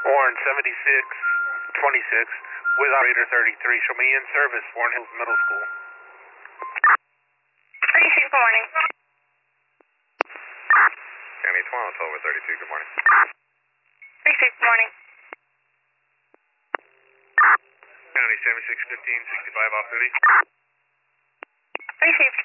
Warren 7626 with operator 33. Show me in service, Warren Hills Middle School. 36, good morning. County 12 over 32, good morning. 36, good morning. County 7615, 65 off duty. 36.